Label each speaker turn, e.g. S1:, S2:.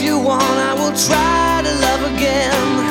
S1: you want, I will try to love again.